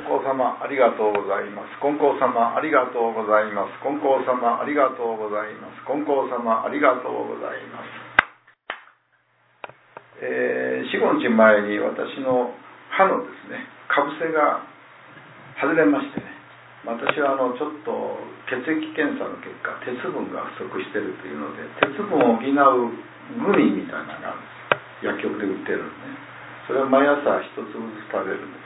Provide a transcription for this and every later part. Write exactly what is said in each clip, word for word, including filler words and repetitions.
光様ありがとうございます。金光様ありがとうございます。金光様ありがとうございます。金光様ありがとうございます。えー、よん、ご日前に私の歯のですね、かぶせが外れましてね、私はあのちょっと血液検査の結果、鉄分が不足しているというので、鉄分を補うグミみたいなのがあるんです。薬局で売ってるんでね。それを毎朝一粒ずつ食べるんです。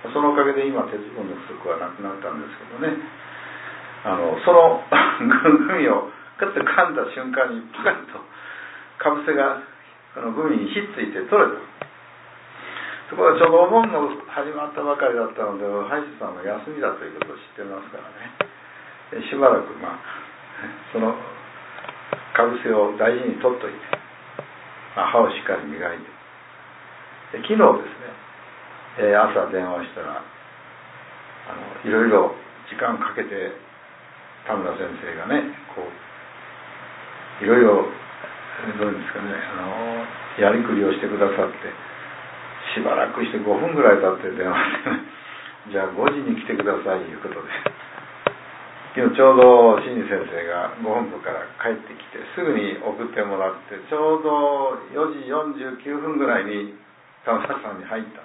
そのおかげで今鉄分の不足はなくなったんですけどね、あのそのグミをグッと噛んだ瞬間にパカッとかぶせがこのグミにひっついて取れた。ところがちょうどお盆の始まったばかりだったので、歯医者さんが休みだということを知ってますからね、しばらくまあそのかぶせを大事に取っといて、まあ、歯をしっかり磨いて、で昨日ですね、えー、朝電話したら、あのいろいろ時間かけて田村先生がね、こういろいろどういうんですかね、あのやりくりをしてくださって、しばらくしてごふんぐらい経って電話で、じゃあごじに来てくださいということで、昨日ちょうど新次先生がご本部から帰ってきてすぐに送ってもらって、ちょうどよじよんじゅうきゅうふんぐらいに田村さんに入った。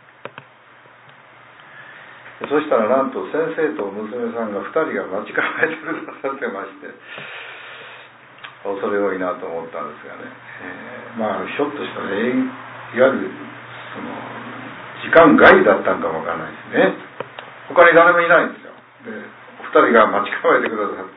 そしたらなんと先生と娘さんがふたりが待ち構えてくださってまして、恐れ多いなと思ったんですがね、えー、まあひょっとしたら、えー、いわゆるその時間外だったんかもわからないですね。他に誰もいないんですよ。でふたりが待ち構えてくださって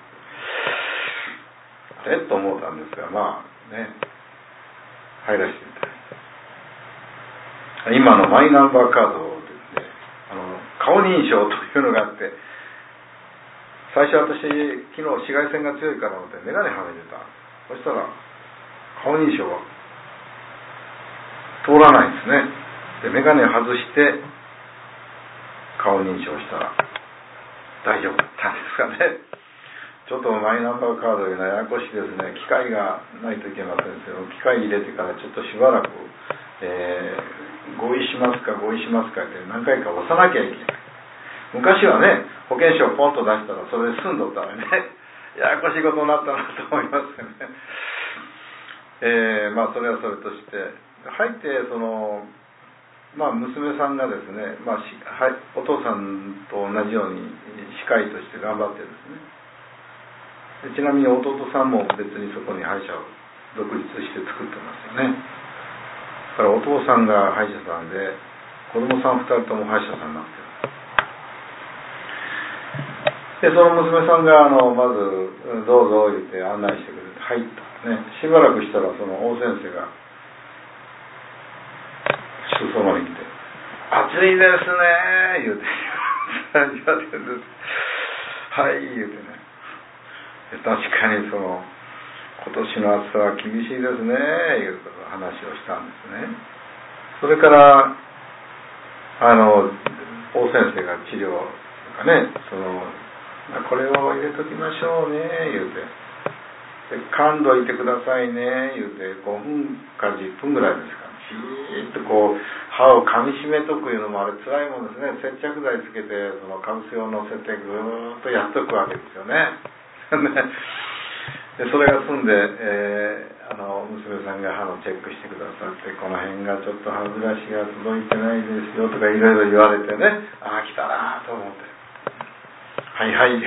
、あれと思ったんですが、まあね、入らせていただいて、今のマイナンバーカードをですね、あの顔認証というのがあって、最初私昨日紫外線が強いからと思って眼鏡はめてた。そしたら顔認証は通らないんですね。で眼鏡を外して顔認証したら大丈夫だったんですかね。ちょっとマイナンバーカードいうのはややこしいですね。機械がないといけませんけど、機械入れてからちょっとしばらく、えー、合意しますか合意しますかって何回か押さなきゃいけない。昔はね、保険証をポンと出したらそれで済んどったらね、ややこしいことになったなと思いますよね。えー、まあそれはそれとして、入ってそのまあ娘さんがですね、まあしはい、お父さんと同じように歯科医として頑張ってですね。でちなみに弟さんも別にそこに歯医者を独立して作ってますよね。だからお父さんが歯医者さんで、子供さんふたりとも歯医者さんになってる。でその娘さんがあのまずどうぞ言って案内してくれて入ったね。しばらくしたらその大先生がそばに来て、暑いですね言うて言われてるんです。はい言うてね。確かにその今年の暑さは厳しいですねいう話をしたんですね。それからあの大先生が治療とかね、そのこれを入れときましょうね言うて、で噛んどいてくださいね言うてごふんかじゅっぷんぐらいですか、じーっとこう歯を噛みしめとくいうのもあれ辛いもんですね。接着剤つけてそのかぶせを乗せてぐーっとやっとくわけですよね。でそれが済んで、えー、あの娘さんが歯のチェックしてくださって、この辺がちょっと歯ブラシが届いてないですよとかいろいろ言われてね、ああ来たなと思って、はいはい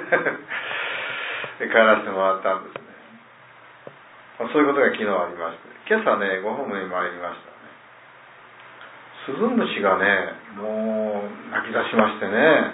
で帰らせてもらったんですね。まあ、そういうことが昨日ありまして、今朝ねごホームに参りましたね。スズムシがねもう鳴き出しましてね、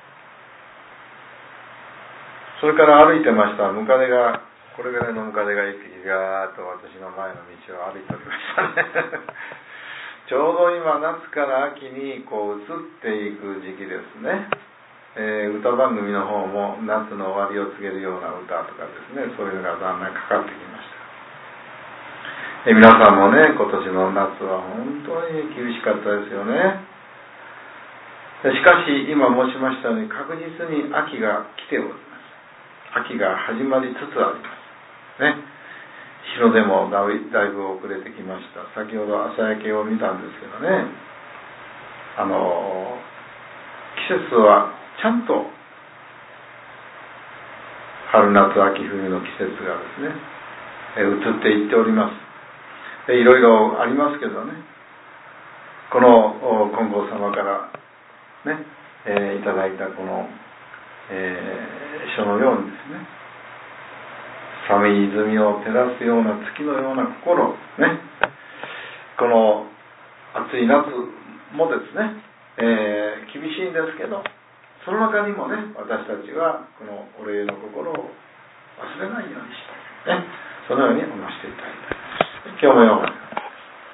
それから歩いてましたムカデが、これぐらいのムカデが一匹ガーッと私の前の道を歩いておりましたねちょうど今夏から秋にこう移っていく時期ですね。えー、歌番組の方も夏の終わりを告げるような歌とかですね、そういうのがだんだんかかってきました。えー、皆さんもね今年の夏は本当に厳しかったですよね。しかし今申しましたように確実に秋が来ております。秋が始まりつつありますね。日の出もだいぶ遅れてきました。先ほど朝焼けを見たんですけどね、あの季季節はちゃんと春夏秋冬の季節がですね、え移っていっております。いろいろありますけどね、この金剛様からね、えー、いただいたこの、えー、書のようにですね、寒い泉を照らすような月のような心ね、この暑い夏もですね、えー、厳しいんですけど、その中にもね、私たちはこのお礼の心を忘れないようにして、ね、そのように思わせていただきたい。今日もよう